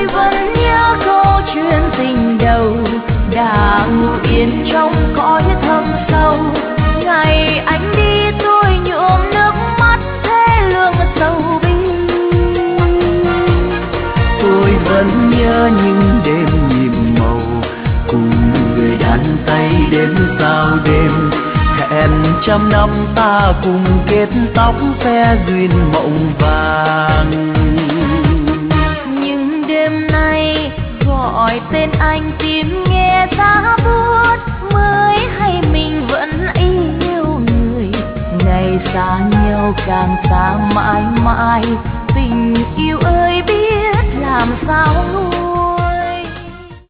vẫn nhớ câu chuyện tình đầu đã ngủ yên trong cõi thâm sâu. Ngày anh đi tôi nhuộm nước mắt thế lương sầu bi. Tôi vẫn nhớ những đêm nhiệm màu cùng người đàn tay đêm sao đêm. Hẹn trăm năm ta cùng kết tóc phe duyên mộng vàng. Nhưng đêm nay gọi tên anh tìm nghe giá buốt mới hay mình vẫn yêu người. Ngày xa nhau càng xa mãi mãi